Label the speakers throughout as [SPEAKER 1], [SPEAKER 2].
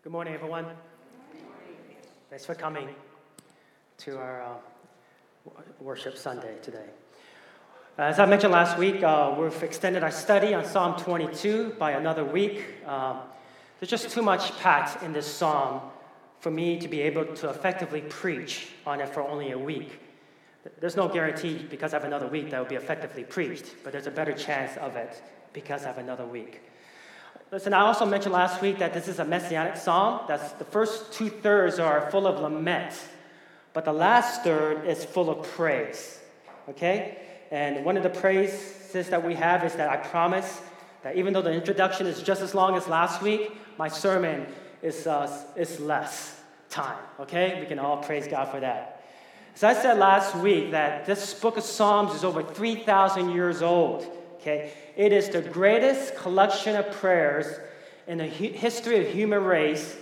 [SPEAKER 1] Good morning, everyone. Thanks for coming to our worship Sunday today. As I mentioned last week, we've extended our study on Psalm 22 by another week. There's just too much packed in this psalm for me to be able to effectively preach on it for only a week. There's no guarantee because I have another week that will be effectively preached, but there's a better chance of it because I have another week. Listen, I also mentioned last week that this is a messianic psalm. That's the first 2/3 are full of lament, but the last third is full of praise. Okay? And one of the praises that we have is that I promise that even though the introduction is just as long as last week, my sermon is less time. Okay? We can all praise God for that. So I said last week that this book of Psalms is over 3,000 years old. Okay? It is the greatest collection of prayers in the history of human race,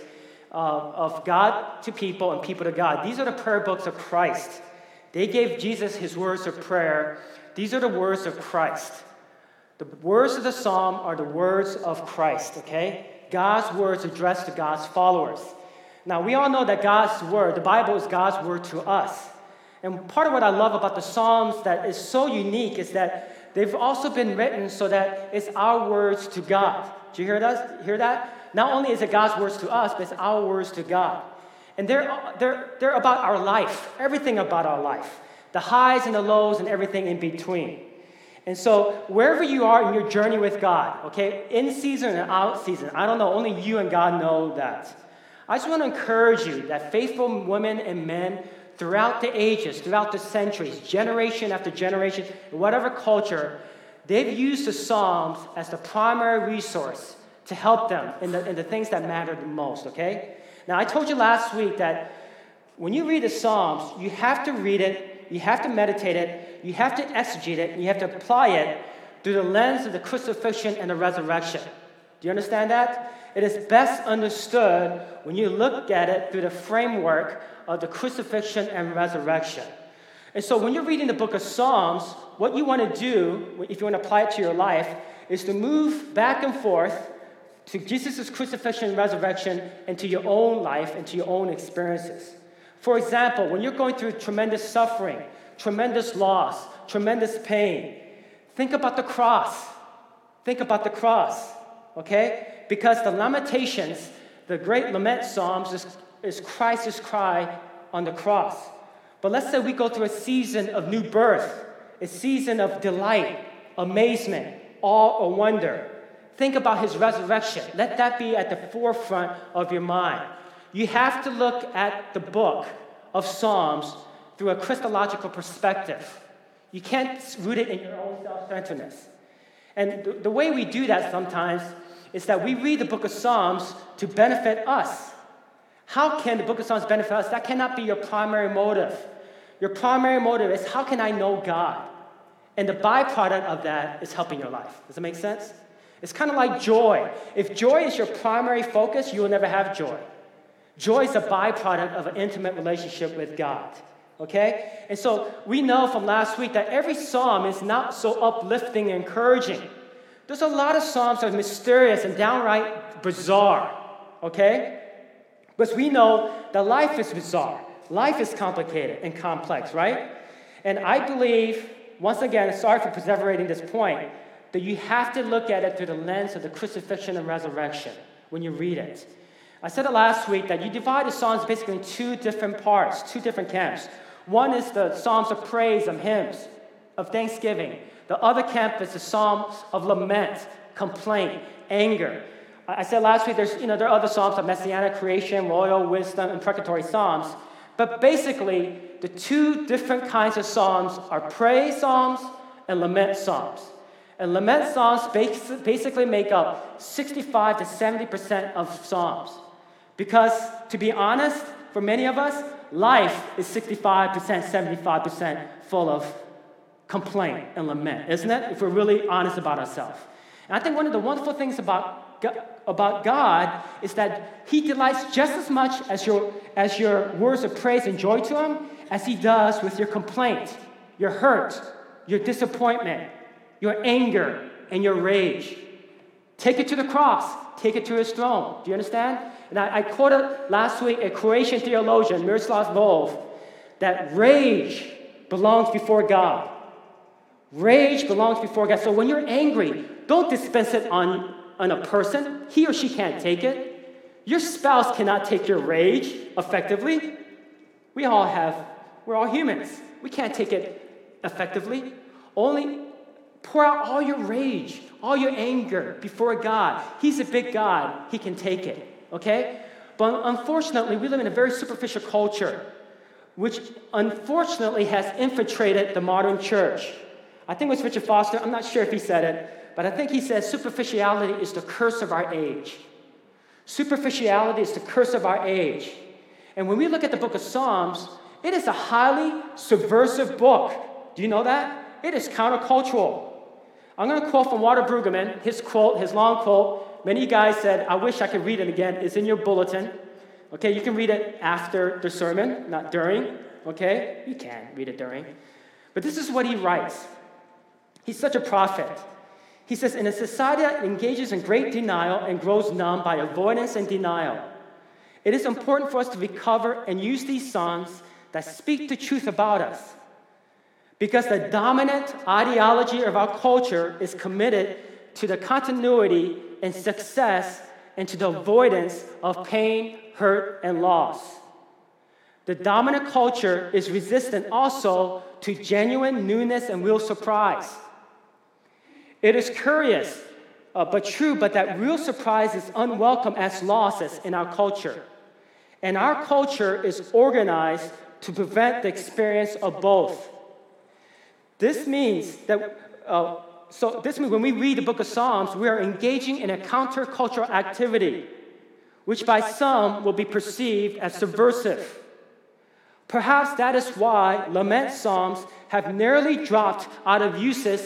[SPEAKER 1] of God to people and people to God. These are the prayer books of Christ. They gave Jesus his words of prayer. These are the words of Christ. The words of the psalm are the words of Christ, okay? God's words addressed to God's followers. Now, we all know that God's word, the Bible is God's word to us. And part of what I love about the Psalms that is so unique is that they've also been written so that it's our words to God. Do you hear that? Not only is it God's words to us, but it's our words to God. And they're about our life, everything about our life, the highs and the lows and everything in between. And so wherever you are in your journey with God, okay, in season and out season, I don't know, only you and God know that. I just want to encourage you that faithful women and men throughout the ages, throughout the centuries, generation after generation, in whatever culture, they've used the Psalms as the primary resource to help them in the things that matter the most, okay? Now, I told you last week that when you read the Psalms, you have to read it, you have to meditate it, you have to exegete it, and you have to apply it through the lens of the crucifixion and the resurrection. Do you understand that? It is best understood when you look at it through the framework of the crucifixion and resurrection. And so when you're reading the book of Psalms, what you want to do, if you want to apply it to your life, is to move back and forth to Jesus' crucifixion and resurrection and to your own life and to your own experiences. For example, when you're going through tremendous suffering, tremendous loss, tremendous pain, think about the cross. Think about the cross, okay? Because the Lamentations, the great lament psalms, is Christ's cry on the cross. But let's say we go through a season of new birth, a season of delight, amazement, awe, or wonder. Think about his resurrection. Let that be at the forefront of your mind. You have to look at the book of Psalms through a Christological perspective. You can't root it in your own self-centeredness. And the way we do that sometimes is that we read the book of Psalms to benefit us. How can the book of Psalms benefit us? That cannot be your primary motive. Your primary motive is, how can I know God? And the byproduct of that is helping your life. Does that make sense? It's kind of like joy. If joy is your primary focus, you will never have joy. Joy is a byproduct of an intimate relationship with God. Okay? And so we know from last week that every psalm is not so uplifting and encouraging. There's a lot of psalms that are mysterious and downright bizarre. Okay? Because we know that life is bizarre. Life is complicated and complex, right? And I believe, once again, sorry for perseverating this point, that you have to look at it through the lens of the crucifixion and resurrection when you read it. I said it last week that you divide the Psalms basically in two different parts, two different camps. One is the Psalms of praise, of hymns, of thanksgiving. The other camp is the Psalms of lament, complaint, anger. I said last week there are other Psalms of messianic creation, royal wisdom, and imprecatory Psalms. But basically, the two different kinds of Psalms are praise Psalms and lament Psalms. And lament Psalms basically make up 65 to 70% of Psalms. Because, to be honest, for many of us, life is 65%, 75% full of complaint and lament, isn't it? If we're really honest about ourselves. And I think one of the wonderful things about God is that he delights just as much as your words of praise and joy to him as he does with your complaint, your hurt, your disappointment, your anger, and your rage. Take it to the cross. Take it to his throne. Do you understand? And I quoted last week a Croatian theologian, Miroslav Volf, that rage belongs before God. Rage belongs before God. So when you're angry, don't dispense it on a person. He or she can't take it. Your spouse cannot take your rage effectively. We're all humans. We can't take it effectively. Only pour out all your rage, all your anger before God. He's a big God. He can take it, okay? But unfortunately, we live in a very superficial culture, which unfortunately has infiltrated the modern church. I think it was Richard Foster. I'm not sure if he said it, but I think he said superficiality is the curse of our age. Superficiality is the curse of our age. And when we look at the book of Psalms, it is a highly subversive book. Do you know that? It is countercultural. I'm going to quote from Walter Brueggemann, his long quote. Many guys said, I wish I could read it again. It's in your bulletin. Okay, you can read it after the sermon, not during. Okay, you can read it during. But this is what he writes. He's such a prophet. He says, in a society that engages in great denial and grows numb by avoidance and denial, it is important for us to recover and use these songs that speak the truth about us. Because the dominant ideology of our culture is committed to the continuity and success and to the avoidance of pain, hurt, and loss. The dominant culture is resistant also to genuine newness and real surprise. It is curious, but true, but that real surprise is unwelcome as losses in our culture. And our culture is organized to prevent the experience of both. This means that, when we read the book of Psalms, we are engaging in a countercultural activity, which by some will be perceived as subversive. Perhaps that is why lament psalms have nearly dropped out of usage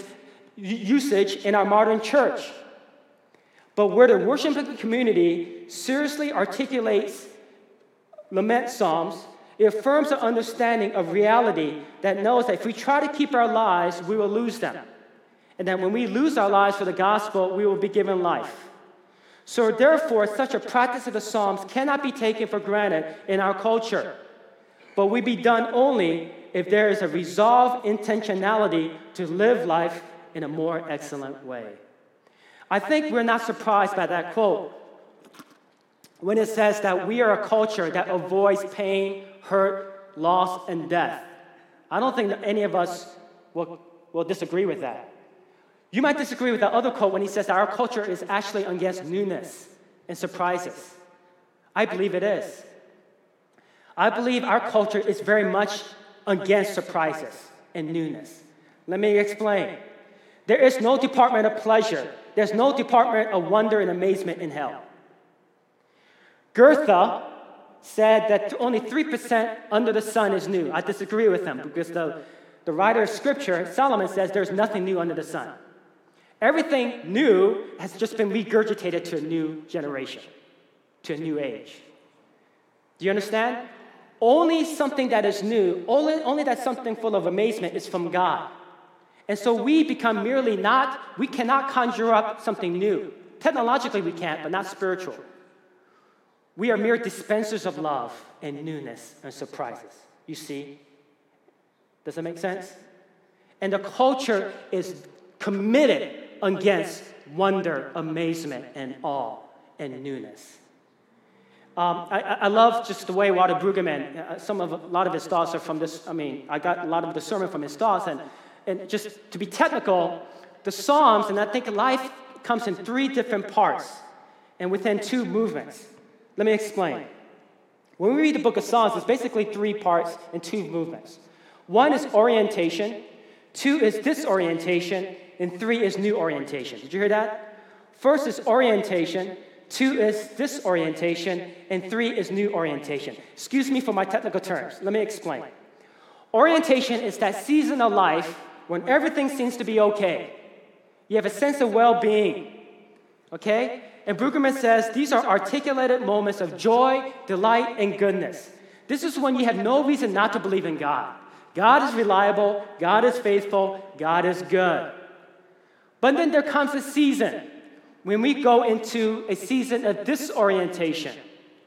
[SPEAKER 1] in our modern church. But where the worshiping community seriously articulates lament psalms, it affirms an understanding of reality that knows that if we try to keep our lives, we will lose them. And that when we lose our lives for the gospel, we will be given life. So therefore, such a practice of the Psalms cannot be taken for granted in our culture, but will be done only if there is a resolved intentionality to live life in a more excellent way. I think we're not surprised by that quote when it says that we are a culture that avoids pain, hurt, loss, and death. I don't think that any of us will disagree with that. You might disagree with that other quote when he says that our culture is actually against newness and surprises. I believe it is. I believe our culture is very much against surprises and newness. Let me explain. There is no department of pleasure. There's no department of wonder and amazement in hell. Goethe said that only 3% under the sun is new. I disagree with him because the writer of Scripture, Solomon, says there's nothing new under the sun. Everything new has just been regurgitated to a new generation, to a new age. Do you understand? Only something that is new, only that something full of amazement is from God. And so we become we cannot conjure up something new. Technologically we can't, but not spiritual. We are mere dispensers of love and newness and surprises. You see? Does that make sense? And the culture is committed against wonder, amazement, and awe and newness. I love just the way Walter Brueggemann, a lot of his thoughts are from this. I got a lot of the sermon from his thoughts, and just to be technical, the Psalms, and I think life comes in 3 different parts and within 2 movements. Let me explain. When we read the book of Psalms, it's basically 3 parts and 2 movements. 1 is orientation, 2 is disorientation, and 3 is new orientation. Did you hear that? First is orientation, 2 is disorientation, and 3 is new orientation. Excuse me for my technical terms. Let me explain. Orientation is that season of life when everything seems to be okay. You have a sense of well-being, okay? And Brueggemann says these are articulated moments of joy, delight, and goodness. This is when you have no reason not to believe in God. God is reliable, God is faithful, God is good. But then there comes a season when we go into a season of disorientation.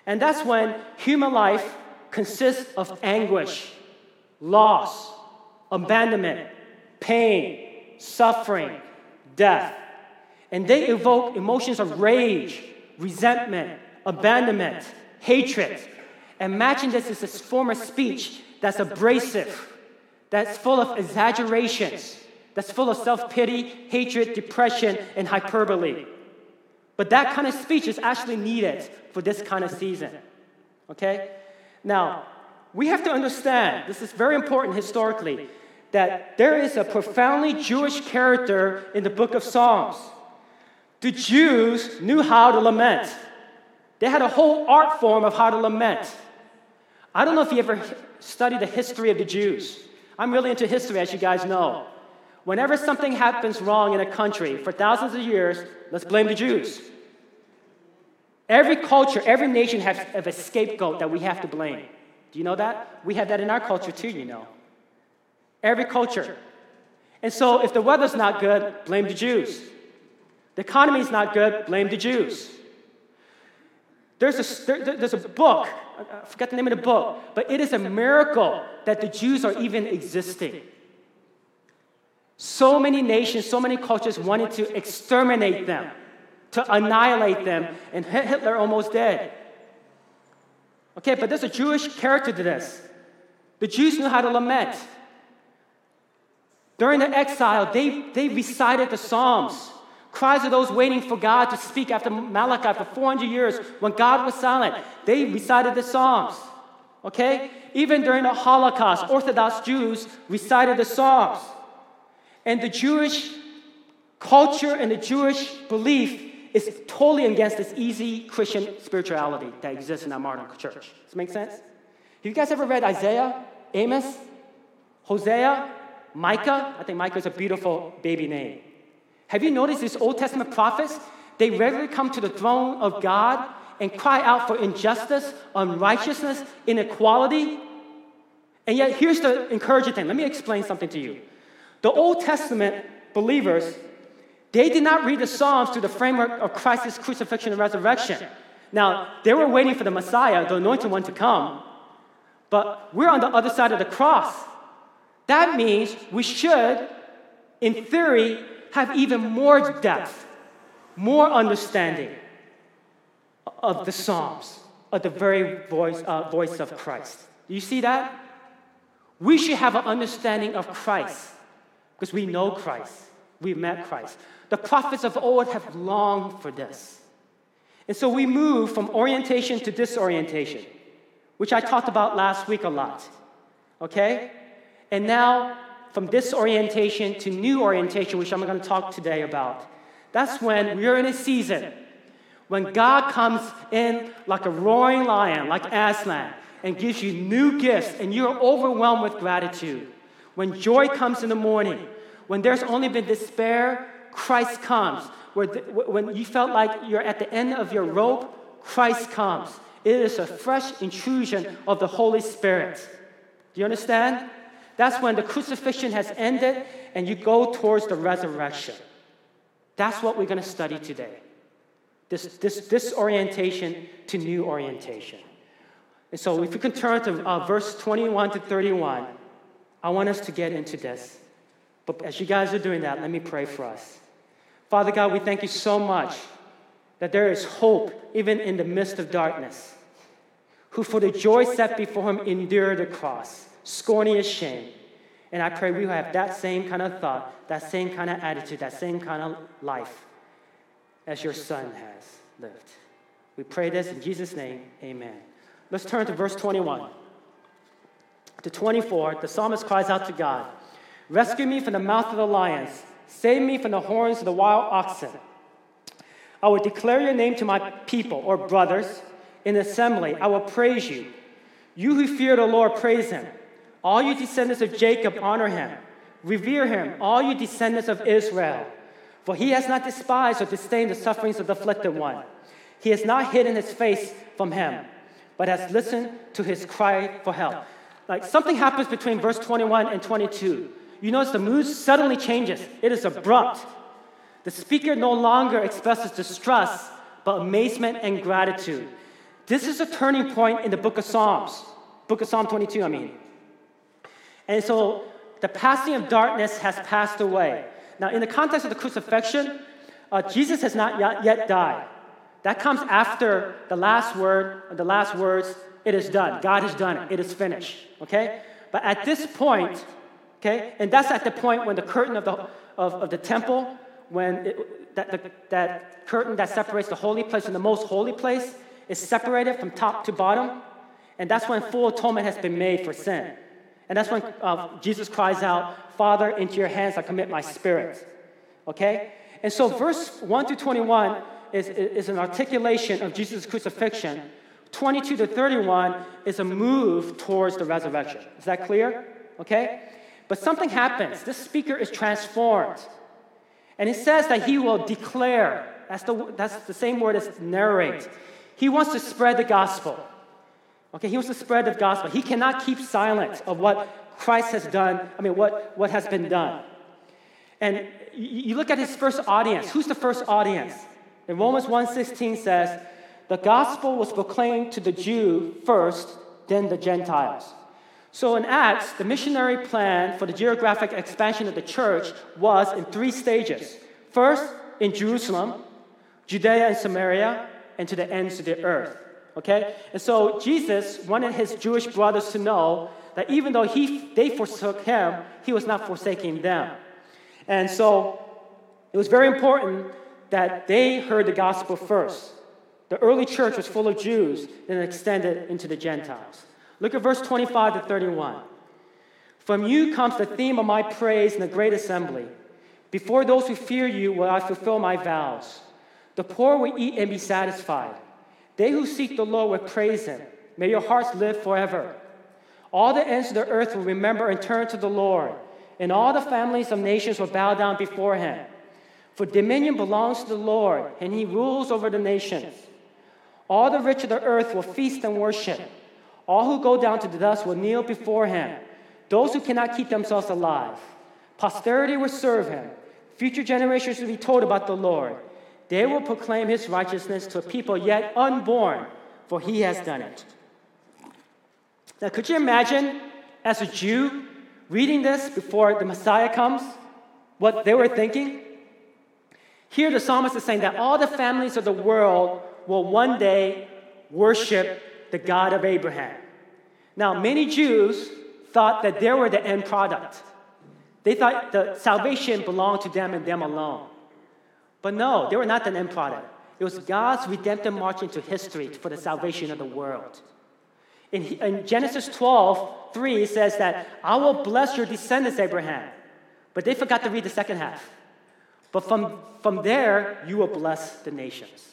[SPEAKER 1] And that's when human life consists of anguish, loss, abandonment, pain, suffering, death. And they evoke emotions of rage, resentment, abandonment, hatred. Imagine this as a form of speech that's abrasive, that's full of exaggerations, that's full of self-pity, hatred, depression, and hyperbole. But that kind of speech is actually needed for this kind of season, okay? Now, we have to understand, this is very important historically, that there is a profoundly Jewish character in the book of Psalms. The Jews knew how to lament. They had a whole art form of how to lament. I don't know if you ever studied the history of the Jews. I'm really into history, as you guys know. Whenever something happens wrong in a country, for thousands of years, let's blame the Jews. Every culture, every nation has a scapegoat that we have to blame. Do you know that? We have that in our culture too, you know. Every culture. And so if the weather's not good, blame the Jews. The economy's not good, blame the Jews. There's a book, I forget the name of the book, but it is a miracle that the Jews are even existing. So many nations, so many cultures wanted to exterminate them, to annihilate them, and Hitler almost dead. Okay, but there's a Jewish character to this. The Jews knew how to lament. During the exile, they recited the Psalms, cries of those waiting for God to speak after Malachi for 400 years when God was silent. They recited the Psalms, okay? Even during the Holocaust, Orthodox Jews recited the Psalms. And the Jewish culture and the Jewish belief is totally against this easy Christian spirituality that exists in our modern church. Does this make sense? Have you guys ever read Isaiah, Amos, Hosea, Micah? I think Micah is a beautiful baby name. Have you noticed these Old Testament prophets? They regularly come to the throne of God and cry out for injustice, unrighteousness, inequality. And yet, here's the encouraging thing. Let me explain something to you. The Old Testament believers, they did not read the Psalms through the framework of Christ's crucifixion and resurrection. Now, they were waiting for the Messiah, the anointed one, to come. But we're on the other side of the cross. That means we should, in theory, have even more depth, more understanding of the Psalms, of the very voice of Christ. Do you see that? We should have an understanding of Christ because we know Christ. We've met Christ. The prophets of old have longed for this. And so we move from orientation to disorientation, which I talked about last week a lot. Okay? And now, from disorientation to new orientation, which I'm going to talk today about. That's when we're in a season when God comes in like a roaring lion, like Aslan, and gives you new gifts, and you're overwhelmed with gratitude. When joy comes in the morning, when there's only been despair, Christ comes. When you felt like you're at the end of your rope, Christ comes. It is a fresh intrusion of the Holy Spirit. Do you understand? That's when the crucifixion has ended and you go towards the resurrection. That's what we're going to study today. This orientation to new orientation. And so if you can turn to verse 21 to 31, I want us to get into this. But as you guys are doing that, let me pray for us. Father God, we thank you so much that there is hope even in the midst of darkness, who for the joy set before him endured the cross, scorning his shame. And I pray we will have that same kind of thought, that same kind of attitude, that same kind of life as your Son has lived. We pray this in Jesus' name, amen. Let's turn to verse 21. To 24, the psalmist cries out to God, "Rescue me from the mouth of the lions. Save me from the horns of the wild oxen. I will declare your name to my people," or brothers, "in assembly. I will praise you. You who fear the Lord, praise him. All you descendants of Jacob, honor him. Revere him, all you descendants of Israel. For he has not despised or disdained the sufferings of the afflicted one. He has not hidden his face from him, but has listened to his cry for help." Like something happens between verse 21 and 22. You notice the mood suddenly changes. It is abrupt. The speaker no longer expresses distrust, but amazement and gratitude. This is a turning point in the book of Psalms. Book of Psalm 22, I mean. And so the passing of darkness has passed away. Now, in the context of the crucifixion, Jesus has not yet died. That comes after the last words, it is done. God has done it. It is finished. Okay? But at this point, okay, and that's at the point when the curtain of the temple, that curtain that separates the holy place from the most holy place is separated from top to bottom, and that's when full atonement has been made for sin. And that's when Jesus cries out, Father, into your hands I commit my spirit. Okay? And so verse 1 through 21 is an articulation of Jesus' crucifixion. 22 to 31 is a move towards the resurrection. Is that clear? Okay? But something happens. This speaker is transformed. And it says that he will declare. That's the same word as narrate. He wants to spread the gospel. Okay, he wants to spread the gospel. He cannot keep silent of what Christ has done, what has been done. And you look at his first audience. Who's the first audience? In Romans 1:16 says, the gospel was proclaimed to the Jew first, then the Gentiles. So in Acts, the missionary plan for the geographic expansion of the church was in 3 stages. First, in Jerusalem, Judea and Samaria, and to the ends of the earth. Okay? And so Jesus wanted his Jewish brothers to know that even though they forsook him, he was not forsaking them. And so it was very important that they heard the gospel first. The early church was full of Jews, then extended into the Gentiles. Look at verse 25 to 31. From you comes the theme of my praise in the great assembly. Before those who fear you will I fulfill my vows. The poor will eat and be satisfied. They who seek the Lord will praise him. May your hearts live forever. All the ends of the earth will remember and turn to the Lord, and all the families of nations will bow down before him. For dominion belongs to the Lord, and he rules over the nations. All the rich of the earth will feast and worship. All who go down to the dust will kneel before him, those who cannot keep themselves alive. Posterity will serve him. Future generations will be told about the Lord. They will proclaim his righteousness to a people yet unborn, for he has done it. Now, could you imagine, as a Jew, reading this before the Messiah comes, what they were thinking? Here, the psalmist is saying that all the families of the world will one day worship the God of Abraham. Now, many Jews thought that they were the end product. They thought the salvation belonged to them and them alone. But no, they were not the end product. It was God's redemptive march into history for the salvation of the world. In Genesis 12:3, it says that, I will bless your descendants, Abraham. But they forgot to read the second half. But from there, you will bless the nations.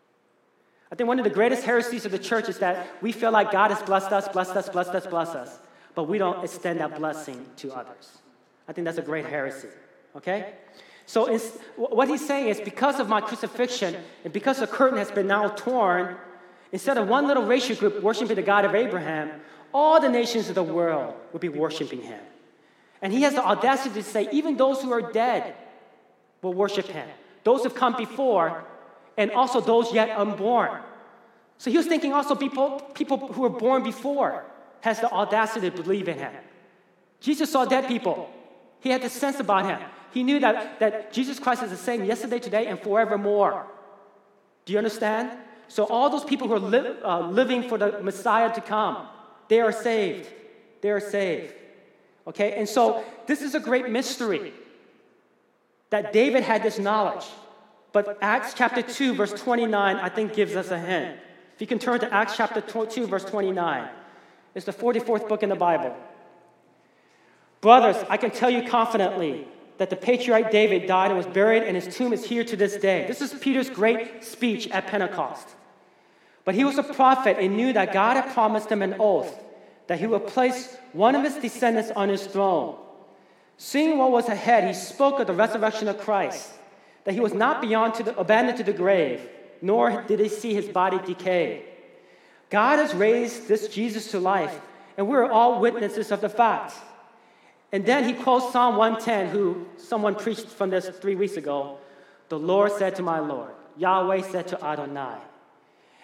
[SPEAKER 1] I think one of the greatest heresies of the church is that we feel like God has blessed us, but we don't extend that blessing to others. I think that's a great heresy, okay? So what he's saying is, because of my crucifixion and because the curtain has been now torn, instead of one little racial group worshiping the God of Abraham, all the nations of the world will be worshiping him. And he has the audacity to say, even those who are dead will worship him. Those who have come before, and also those yet unborn. So he was thinking also people who were born before has the audacity to believe in him. Jesus saw dead people. He had the sense about him. He knew that Jesus Christ is the same yesterday, today, and forevermore. Do you understand? So all those people who are living for the Messiah to come, they are saved. They are saved. Okay? And so this is a great mystery that David had this knowledge. But Acts chapter 2, verse 29, I think gives us a hint. If you can turn to Acts chapter 2, verse 29. It's the 44th book in the Bible. Brothers, I can tell you confidently that the patriarch David died and was buried, and his tomb is here to this day. This is Peter's great speech at Pentecost. But he was a prophet and knew that God had promised him an oath that he would place one of his descendants on his throne. Seeing what was ahead, he spoke of the resurrection of Christ, that he was not abandoned to the grave, nor did he see his body decay. God has raised this Jesus to life, and we're all witnesses of the fact. And then he quotes Psalm 110, who someone preached from this 3 weeks ago. The Lord said to my Lord, Yahweh said to Adonai.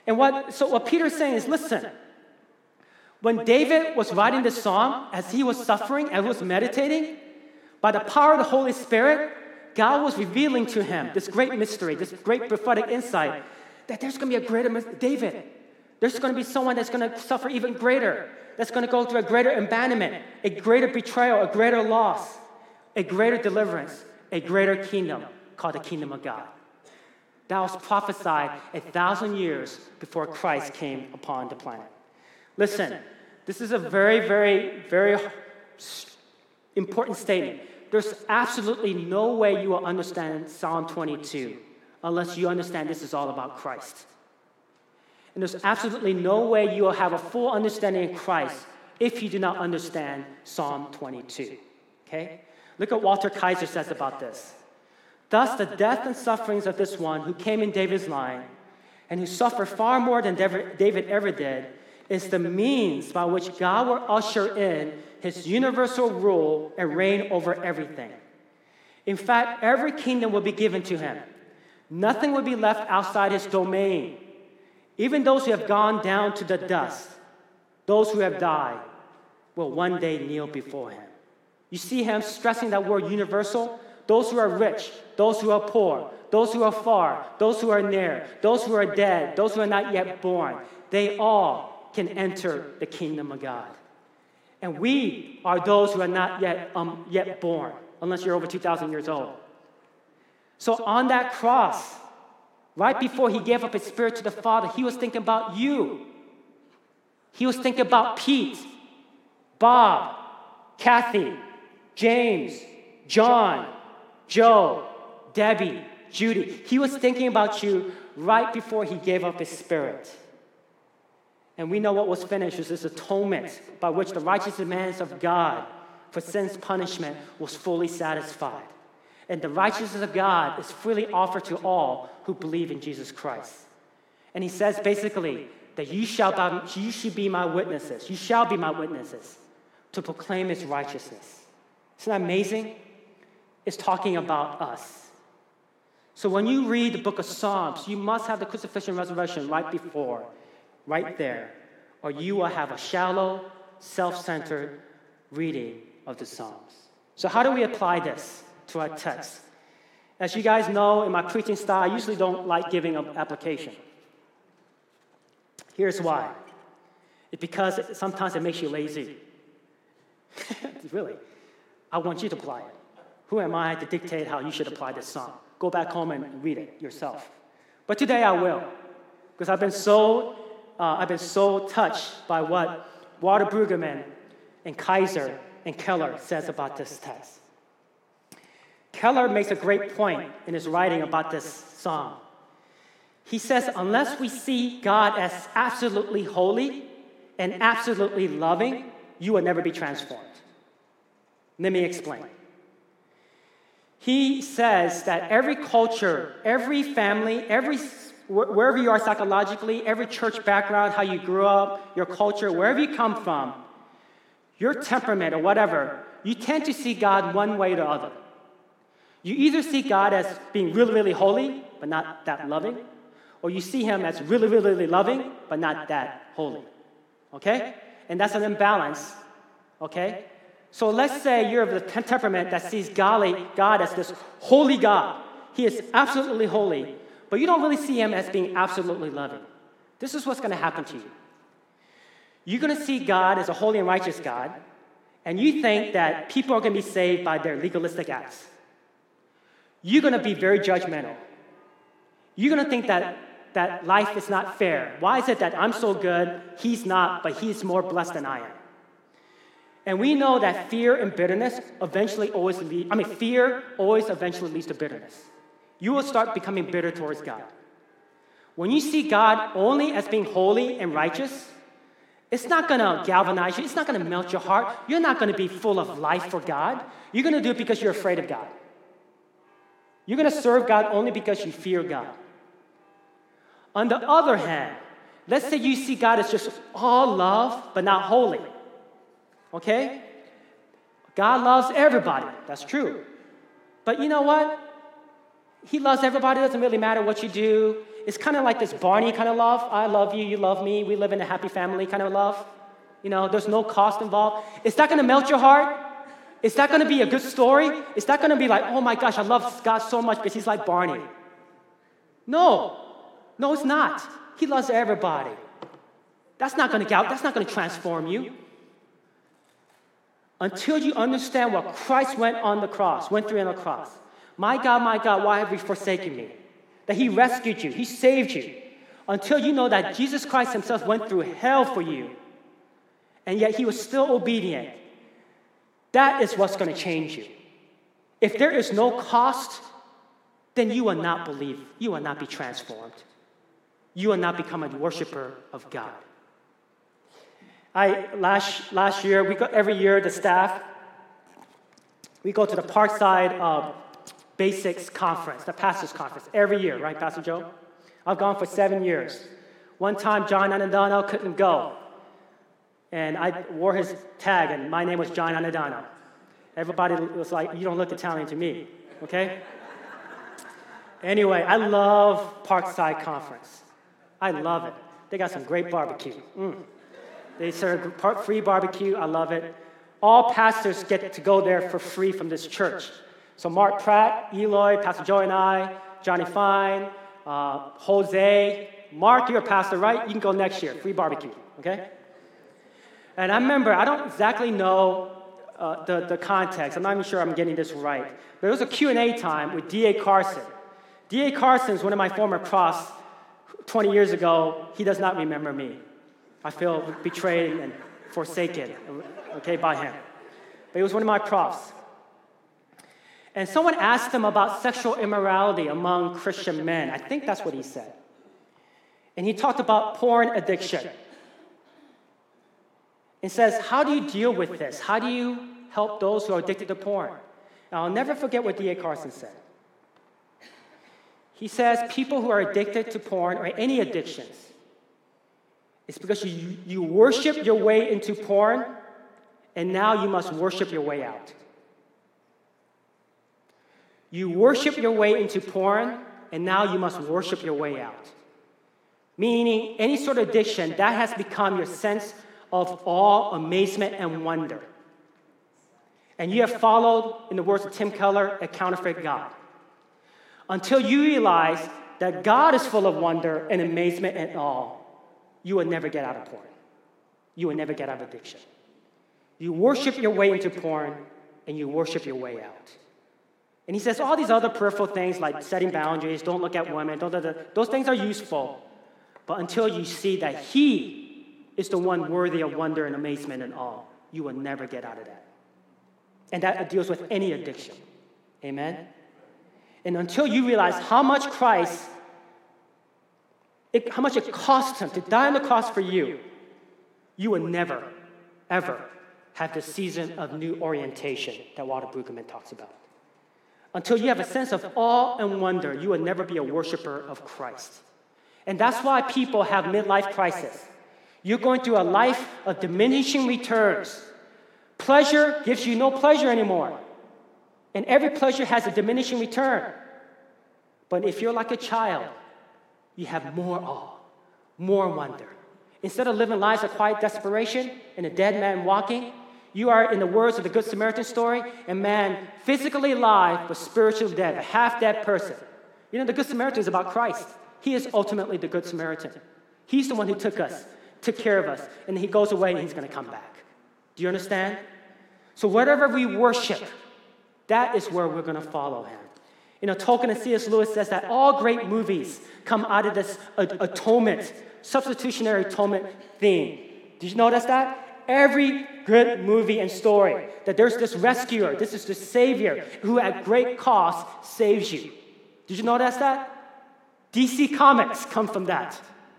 [SPEAKER 1] And what Peter's saying is, listen, when David was writing this psalm, as he was suffering, as he was meditating, by the power of the Holy Spirit, God was revealing to him this great mystery, this great prophetic insight, that there's going to be a greater David. There's going to be someone that's going to suffer even greater, that's going to go through a greater abandonment, a greater betrayal, a greater loss, a greater deliverance, a greater kingdom called the kingdom of God. That was prophesied 1,000 years before Christ came upon the planet. Listen, this is a very, very, very important statement. There's absolutely no way you will understand Psalm 22 unless you understand this is all about Christ. And there's absolutely no way you will have a full understanding of Christ if you do not understand Psalm 22. Okay? Look at what Walter Kaiser says about this. Thus, the death and sufferings of this one who came in David's line and who suffered far more than David ever did is the means by which God will usher in his universal rule and reign over everything. In fact, every kingdom will be given to him. Nothing will be left outside his domain. Even those who have gone down to the dust, those who have died, will one day kneel before him. You see him stressing that word universal? Those who are rich, those who are poor, those who are far, those who are near, those who are dead, those who are not yet born, they all can enter the kingdom of God. And we are those who are not yet born, unless you're over 2,000 years old. So on that cross, right before he gave up his spirit to the Father, he was thinking about you. He was thinking about Pete, Bob, Kathy, James, John, Joe, Debbie, Judy. He was thinking about you right before he gave up his spirit. And we know what was finished was this atonement by which the righteous demands of God for sin's punishment was fully satisfied. And the righteousness of God is freely offered to all who believe in Jesus Christ. And he says basically that you should be my witnesses. You shall be my witnesses to proclaim his righteousness. Isn't that amazing? It's talking about us. So when you read the book of Psalms, you must have the crucifixion and resurrection right before, right there, or you will have a shallow, self-centered reading of the Psalms. So how do we apply this to our text? As you guys know, in my preaching style, I usually don't like giving an application. Here's why. It's because sometimes it makes you lazy. Really. I want you to apply it. Who am I to dictate how you should apply this psalm? Go back home and read it yourself. But today I will, because I've been so touched by what Walter Brueggemann and Kaiser and Keller says about this text. Keller makes a great point in his writing about this psalm. He says, unless we see God as absolutely holy and absolutely loving, you will never be transformed. Let me explain. He says that every culture, every family, wherever you are psychologically, every church background, how you grew up, your culture, wherever you come from, your temperament or whatever, you tend to see God one way or the other. You either see God as being really, really holy, but not that loving, or you see him as really, really, really loving, but not that holy. Okay? And that's an imbalance. Okay? So let's say you're of the temperament that sees God as this holy God. He is absolutely holy, but you don't really see him as being absolutely loving. This is what's going to happen to you. You're going to see God as a holy and righteous God, and you think that people are going to be saved by their legalistic acts. You're going to be very judgmental. You're going to think that life is not fair. Why is it that I'm so good, he's not, but he's more blessed than I am? And we know that fear and bitterness fear always eventually leads to bitterness. You will start becoming bitter towards God. When you see God only as being holy and righteous, it's not going to galvanize you. It's not going to melt your heart. You're not going to be full of life for God. You're going to do it because you're afraid of God. You're going to serve God only because you fear God. On the other hand, let's say you see God as just all love, but not holy. Okay? God loves everybody. That's true. But you know what? He loves everybody. It doesn't really matter what you do. It's kind of like this Barney kind of love. I love you, you love me. We live in a happy family kind of love. There's no cost involved. Is that going to melt your heart? Is that going to be a good story? Is that going to be like, oh my gosh, I love God so much because he's like Barney? No, it's not. He loves everybody. That's not going to transform you. Until you understand what Christ went through on the cross. My God, why have you forsaken me? That he rescued you, he saved you. Until you know that Jesus Christ himself went through hell for you, and yet he was still obedient. That is what's going to change you. If there is no cost, then you will not believe. You will not be transformed. You will not become a worshiper of God. Last year, every year, the staff, we go to the Parkside Basics Conference, the Pastors Conference, every year, right, Pastor Joe? I've gone for 7 years. One time, John Anadano couldn't go. And I wore his tag, and my name was John Anadano. Everybody was like, you don't look Italian to me, okay? Anyway, I love Parkside Conference. I love it. They got some great barbecue. They serve free barbecue. I love it. All pastors get to go there for free from this church. So Mark Pratt, Eloy, Pastor Joe and I, Johnny Fine, Jose. Mark, you're a pastor, right? You can go next year. Free barbecue, okay? And I remember, I don't exactly know the context. I'm not even sure I'm getting this right. But it was a Q&A time with D.A. Carson. D.A. Carson is one of my former profs 20 years ago. He does not remember me. I feel betrayed and forsaken, okay, by him. But he was one of my profs. And someone asked him about sexual immorality among Christian men. I think that's what he said. And he talked about porn addiction. And says, how do you deal with this? How do you help those who are addicted to porn? And I'll never forget what D.A. Carson said. He says, people who are addicted to porn or any addictions, it's because you worship your way into porn, and now you must worship your way out. You worship your way into porn, and now you must worship your way out. Meaning, any sort of addiction, that has become your sense of awe, amazement, and wonder. And you have followed, in the words of Tim Keller, a counterfeit God. Until you realize that God is full of wonder and amazement and awe, you will never get out of porn. You will never get out of addiction. You worship your way into porn, and you worship your way out. And he says all these other peripheral things like setting boundaries, don't look at women, those things are useful. But until you see that he is the one worthy of wonder and amazement and awe, you will never get out of that. And that deals with any addiction. Amen? And until you realize how much it cost him to die on the cross for you, you will never, ever have the season of new orientation that Walter Brueggemann talks about. Until you have a sense of awe and wonder, you will never be a worshiper of Christ. And that's why people have midlife crisis. You're going through a life of diminishing returns. Pleasure gives you no pleasure anymore. And every pleasure has a diminishing return. But if you're like a child, you have more awe, more wonder. Instead of living lives of quiet desperation and a dead man walking, you are, in the words of the Good Samaritan story, a man physically alive but spiritually dead, a half-dead person. You know, the Good Samaritan is about Christ. He is ultimately the Good Samaritan. He's the one who took care of us, and he goes away and he's going to come back. Do you understand? So whatever we worship, that is where we're going to follow him. You know, Tolkien and C.S. Lewis says that all great movies come out of this atonement, substitutionary atonement theme. Did you notice that? Every good movie and story, that there's this rescuer, this is the savior who at great cost saves you. Did you notice that? DC Comics come from that.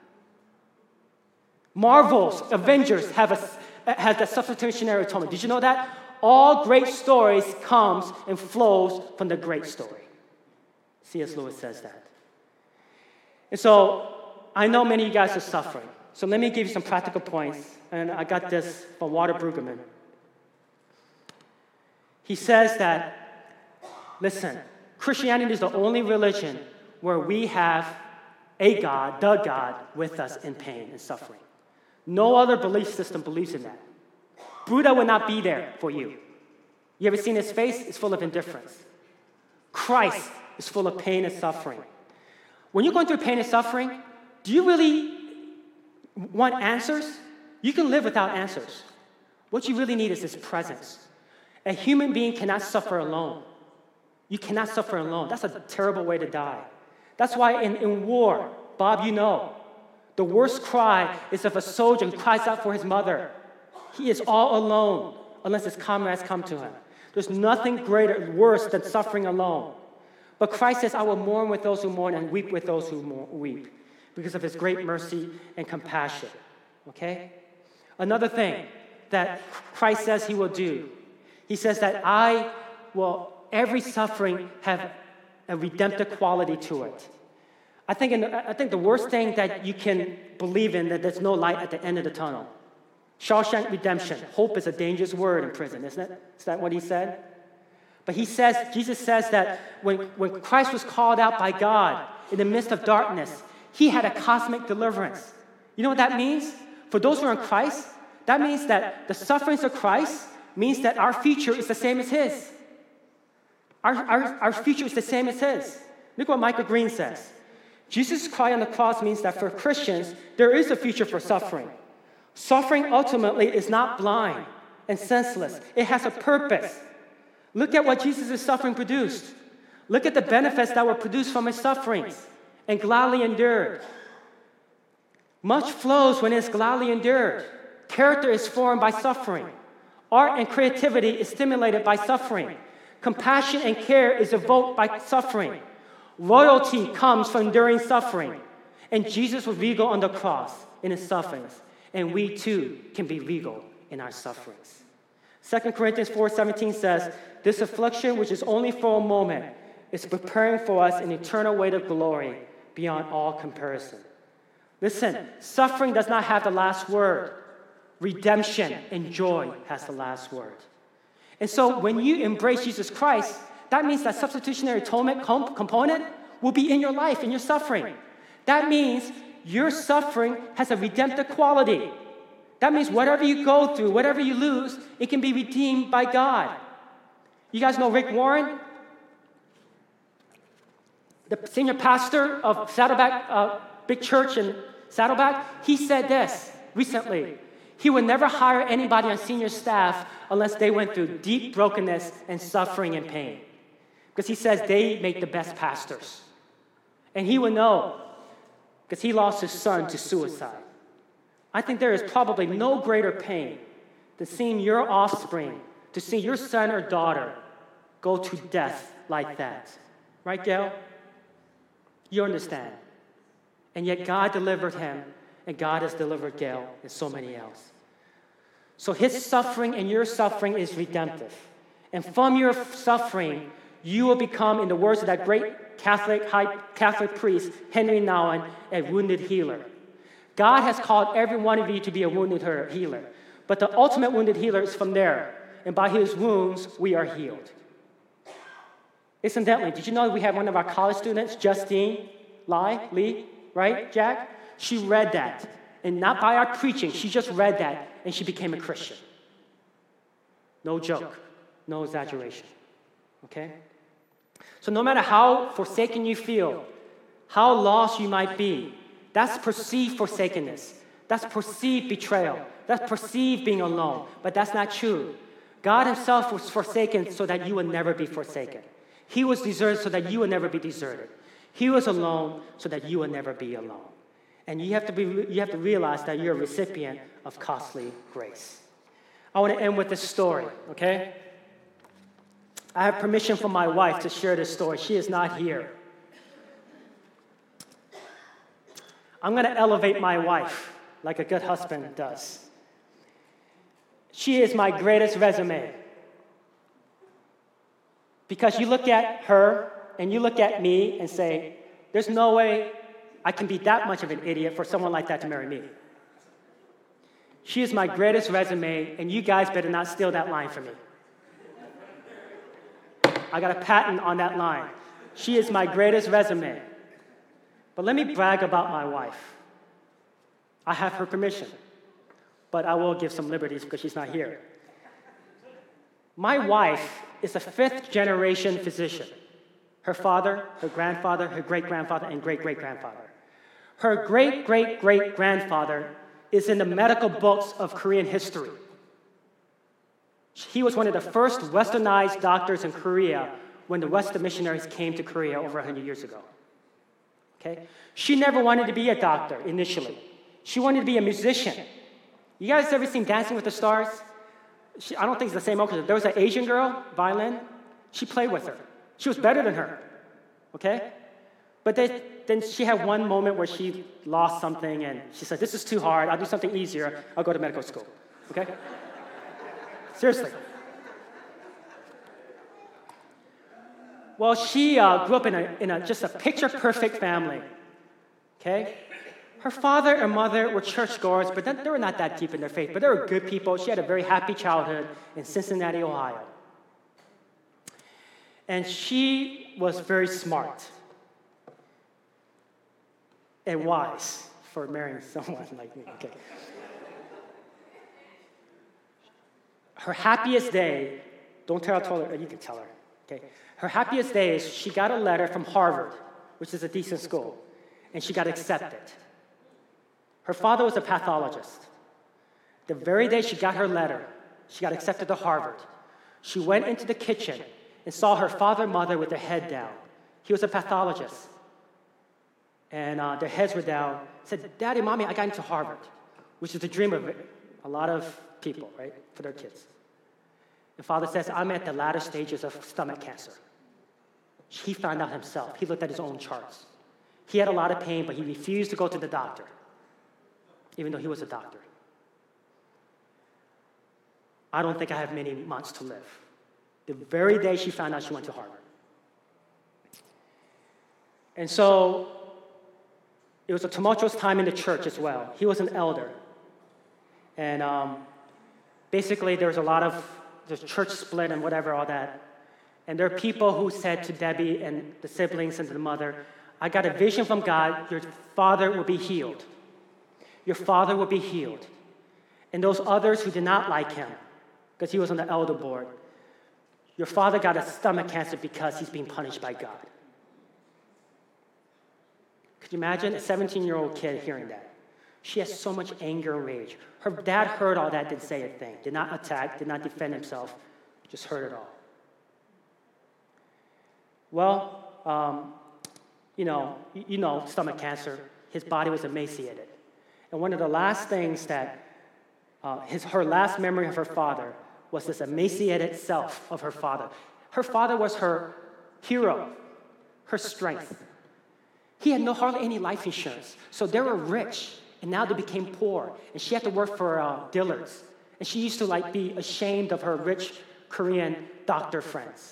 [SPEAKER 1] Marvel's Avengers has the substitutionary atonement. Did you know that? All great stories comes and flows from the great story. C.S. Lewis says that. And so I know many of you guys are suffering. So let me give you some practical points. And I got this from Walter Brueggemann. He says that, listen, Christianity is the only religion where we have a God, the God, with us in pain and suffering. No other belief system believes in that. Buddha would not be there for you. You ever seen his face? It's full of indifference. Christ is full of pain and suffering. When you're going through pain and suffering, do you really want answers? You can live without answers. What you really need is his presence. A human being cannot suffer alone. You cannot suffer alone. That's a terrible way to die. That's why in war, Bob, you know, the worst cry is if a soldier cries out for his mother. He is all alone unless his comrades come to him. There's nothing greater, worse than suffering alone. But Christ says, I will mourn with those who mourn and weep with those who weep because of his great mercy and compassion. Okay? Another thing that Christ says he will do, he says that every suffering have a redemptive quality to it. I think the worst thing that you can believe in, that there's no light at the end of the tunnel. Shawshank Redemption. Hope is a dangerous word in prison, isn't it? Is that what he said? But Jesus says that when Christ was called out by God in the midst of darkness, he had a cosmic deliverance. You know what that means? For those who are in Christ, that means that the sufferings of Christ means that our future is the same as his. Our future is the same as his. Look what Michael Green says. Jesus' cry on the cross means that for Christians, there is a future for suffering. Suffering ultimately is not blind and senseless. It has a purpose. Look at what Jesus' suffering produced. Look at the benefits that were produced from his sufferings and gladly endured. Much flows when it's gladly endured. Character is formed by suffering. Art and creativity is stimulated by suffering. Compassion and care is evoked by suffering. Royalty comes from enduring suffering. And Jesus was regal on the cross in his sufferings. And we too can be regal in our sufferings. 2 Corinthians 4:17 says, this affliction, which is only for a moment, is preparing for us an eternal weight of glory beyond all comparison. Listen, suffering does not have the last word. Redemption and joy has the last word. And so when you embrace Jesus Christ, that means that substitutionary atonement component will be in your life, in your suffering. That means your suffering has a redemptive quality. That means whatever you go through, whatever you lose, it can be redeemed by God. You guys know Rick Warren? The senior pastor of Saddleback, big church in Saddleback, he said this recently. He would never hire anybody on senior staff unless they went through deep brokenness and suffering and pain. Because he says they make the best pastors. And he would know, because he lost his son to suicide. I think there is probably no greater pain than seeing your offspring, to see your son or daughter go to death like that. Right, Gail? You understand. And yet God delivered him, and God has delivered Gail and so many else. So his suffering and your suffering is redemptive. And from your suffering, you will become, in the words of that great Catholic priest, Henry Nouwen, a wounded healer. God has called every one of you to be a wounded healer. But the ultimate wounded healer is from there. And by his wounds, we are healed. Incidentally, did you know we have one of our college students, Justine Lee, right, Jack? She read that. And not by our preaching, she just read that, and she became a Christian. No joke, no exaggeration. Okay? So no matter how forsaken you feel, how lost you might be, that's perceived forsakenness. That's perceived betrayal. That's perceived being alone. But that's not true. God himself was forsaken so that you would never be forsaken. He was deserted so that you would never be deserted. He was alone so that you would never be alone. And you have to realize that you're a recipient of costly grace. I want to end with this story, okay? I have permission from my wife to share this story. She is not here. I'm going to elevate my wife like a good husband does. She is my greatest resume. Because you look at her and you look at me and say, there's no way I can be that much of an idiot for someone like that to marry me. She is my greatest resume, and you guys better not steal that line from me. I got a patent on that line. She is my greatest resume. But let me brag about my wife. I have her permission, but I will give some liberties because she's not here. My wife is a fifth-generation physician. Her father, her grandfather, her great-grandfather, and great-great-grandfather. Her great-great-great-grandfather is in the medical books of Korean history. He was one of the first westernized doctors in Korea when the Western missionaries came to Korea over 100 years ago. Okay? She never wanted to be a doctor initially. She wanted to be a musician. You guys ever seen Dancing with the Stars? I don't think it's the same orchestra. There was an Asian girl, violin. She played with her. She was better than her. Okay? But then she had one moment where she lost something, and she said, this is too hard. I'll do something easier. I'll go to medical school. Okay? Seriously. Well, she grew up in just a picture-perfect family. Okay? Her father and mother were churchgoers, but they were not that deep in their faith. But they were good people. She had a very happy childhood in Cincinnati, Ohio. And she was very smart and wise for marrying someone like me. Okay. Her happiest day, don't tell her, you can tell her. Okay. Her happiest day is she got a letter from Harvard, which is a decent school, and she got accepted. Her father was a pathologist. The very day she got her letter, she got accepted to Harvard. She went into the kitchen and saw her father and mother with their head down. He was a pathologist. And their heads were down. Said, Daddy, Mommy, I got into Harvard, which is the dream of a lot of people, right, for their kids. The father says, I'm at the latter stages of stomach cancer. He found out himself. He looked at his own charts. He had a lot of pain, but he refused to go to the doctor, even though he was a doctor. I don't think I have many months to live. The very day she found out, she went to Harvard. And so it was a tumultuous time in the church as well. He was an elder. And basically there was a lot of the church split and whatever, all that. And there are people who said to Debbie and the siblings and to the mother, I got a vision from God, your father will be healed. Your father will be healed. And those others who did not like him, because he was on the elder board, your father got a stomach cancer because he's being punished by God. Could you imagine a 17-year-old kid hearing that? She has so much anger and rage. Her dad heard all that, didn't say a thing, did not attack, did not defend himself, just heard it all. Well, you know, stomach cancer, his body was emaciated. And one of the last things that, her last memory of her father was this emaciated self of her father. Her father was her hero, her strength. He had hardly any life insurance, so they were rich, and now they became poor, and she had to work for Dillard's. And she used to be ashamed of her rich Korean doctor friends.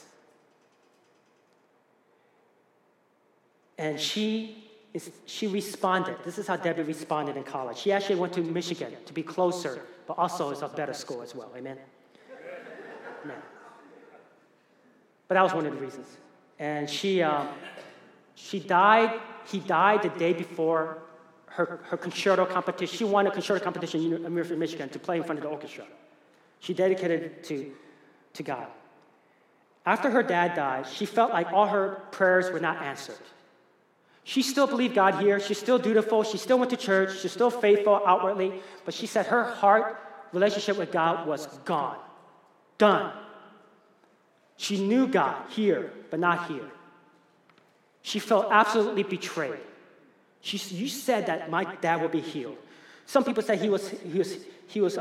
[SPEAKER 1] And she responded. This is how Debbie responded in college. She actually went to Michigan to be closer, but also is a better school as well. Amen? Amen. But that was one of the reasons. And she died. He died the day before her concerto competition. She won a concerto competition in University of Michigan to play in front of the orchestra. She dedicated it to God. After her dad died, she felt like all her prayers were not answered. She still believed God here. She's still dutiful. She still went to church. She's still faithful outwardly. But she said her heart relationship with God was gone. Done. She knew God here, but not here. She felt absolutely betrayed. You said that my dad would be healed. Some people say he was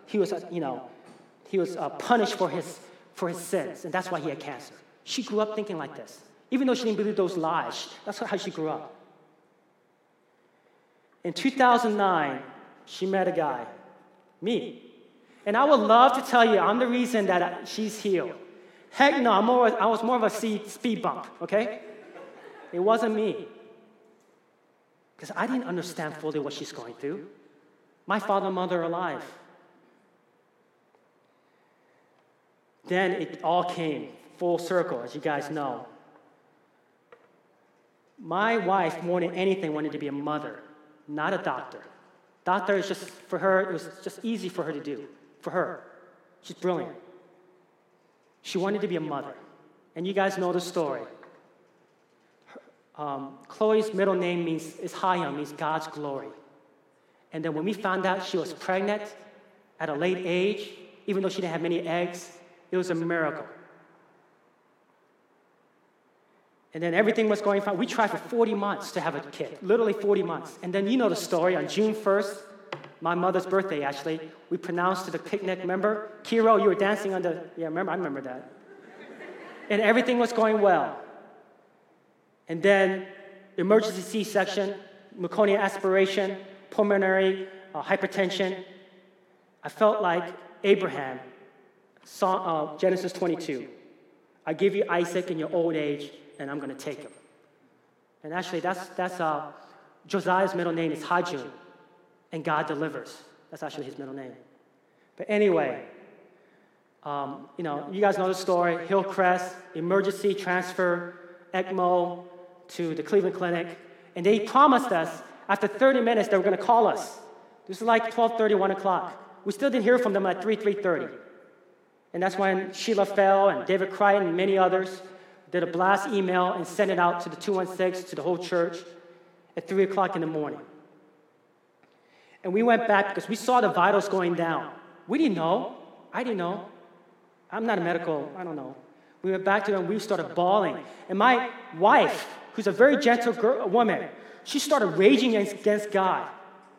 [SPEAKER 1] punished for his sins, and that's why he had cancer. She grew up thinking like this. Even though she didn't believe those lies, that's how she grew up. In 2009, she met a guy, me. And I would love to tell you I'm the reason that she's healed. Heck no, I was more of a speed bump, okay? It wasn't me. Because I didn't understand fully what she's going through. My father and mother are alive. Then it all came full circle, as you guys know. My wife, more than anything, wanted to be a mother, not a doctor. Doctor is just, for her, it was just easy for her to do, for her. She's brilliant. She wanted to be a mother. And you guys know the story. Chloe's middle name is Hayam, means God's glory. And then when we found out she was pregnant at a late age, even though she didn't have many eggs, it was a miracle. And then everything was going fine. We tried for 40 months to have a kid, literally 40 months. And then you know the story. On June 1st, my mother's birthday, actually, we pronounced to the picnic, remember? Kiro, you were dancing on the, yeah, remember? I remember that. And everything was going well. And then emergency C-section, meconium aspiration, pulmonary hypertension. I felt like Abraham, Genesis 22. I give you Isaac in your old age, and I'm going to take him. And actually, that's Josiah's middle name is Hajun, and God delivers. That's actually his middle name. But anyway, you guys know the story. Hillcrest, emergency transfer, ECMO to the Cleveland Clinic, and they promised us after 30 minutes they were going to call us. This is like 12:30, 1 o'clock. We still didn't hear from them at 3:30. And that's when Sheila Fell and David Crichton and many others did a blast email and sent it out to the 216, to the whole church, at 3 o'clock in the morning. And we went back because we saw the vitals going down. We didn't know. I didn't know. I'm not a medical, I don't know. We went back to them, we started bawling. And my wife, who's a very gentle woman, she started raging against God.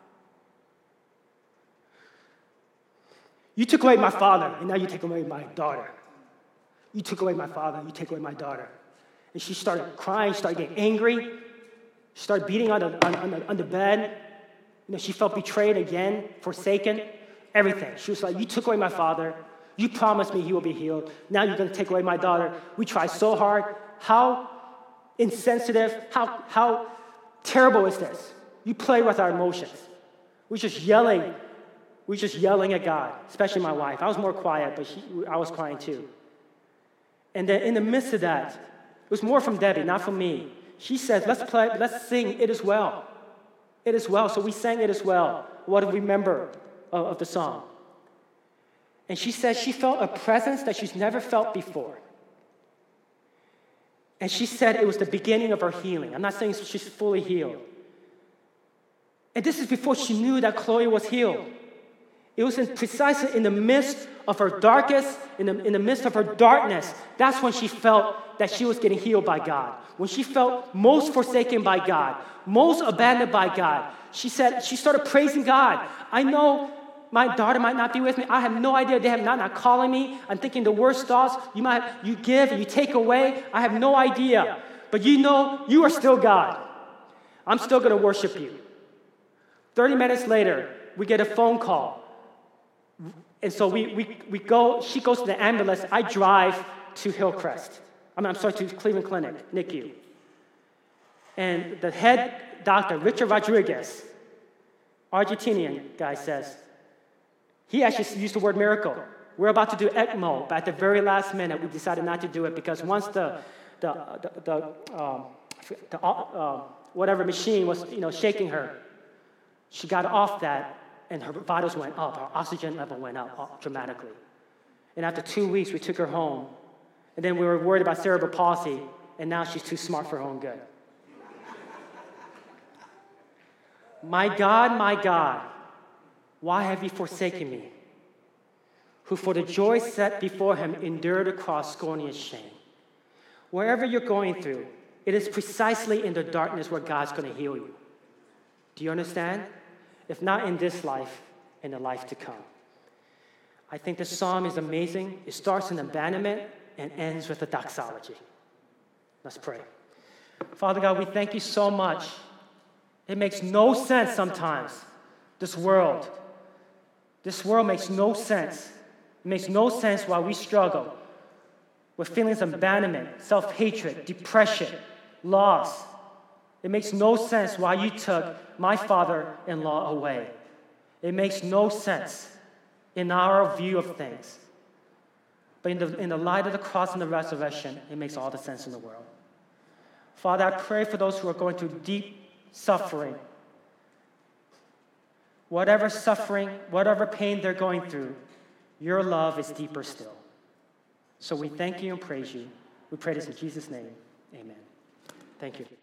[SPEAKER 1] You took away my father, and now you take away my daughter. You took away my father, you take away my daughter. And she started crying, started getting angry. She started beating on the bed. She felt betrayed again, forsaken, everything. She was like, you took away my father. You promised me he will be healed. Now you're going to take away my daughter. We tried so hard. How insensitive, how terrible is this? You play with our emotions. We're just yelling at God, especially my wife. I was more quiet, but I was crying too. And then in the midst of that, it was more from Debbie, not from me. She said, let's sing It Is Well. It Is Well. So we sang It Is Well. What do we remember of the song? And she said she felt a presence that she's never felt before. And she said it was the beginning of her healing. I'm not saying she's fully healed. And this is before she knew that Chloe was healed. It was precisely in the midst of her darkest, in the midst of her darkness, that's when she felt that she was getting healed by God. When she felt most forsaken by God, most abandoned by God, she said, she started praising God. I know my daughter might not be with me. I have no idea. They have not calling me. I'm thinking the worst thoughts. You give, you take away. I have no idea. But you know, you are still God. I'm still going to worship you. 30 minutes later, we get a phone call. And so we go, she goes to the ambulance. I drive to Hillcrest. To Cleveland Clinic, NICU. And the head doctor, Richard Rodriguez, Argentinian guy, says, he actually used the word miracle. We're about to do ECMO, but at the very last minute, we decided not to do it because once the whatever machine was, shaking her, she got off that, and her vitals went up. Her oxygen level went up dramatically. And after 2 weeks, we took her home, and then we were worried about cerebral palsy, and now she's too smart for her own good. My God, why have you forsaken me? Who for the joy set before him endured the cross, scorning its shame. Wherever you're going through, it is precisely in the darkness where God's going to heal you. Do you understand? If not in this life, in the life to come. I think this psalm is amazing. It starts in abandonment and ends with a doxology. Let's pray. Father God, we thank you so much. It makes no sense sometimes, this world. This world makes no sense. It makes no sense why we struggle with feelings of abandonment, self-hatred, depression, loss. It makes no sense why you took my father-in-law away. It makes no sense in our view of things. But in the light of the cross and the resurrection, it makes all the sense in the world. Father, I pray for those who are going through deep suffering. Whatever suffering, whatever pain they're going through, your love is deeper still. So we thank you and praise you. We pray this in Jesus' name. Amen. Thank you.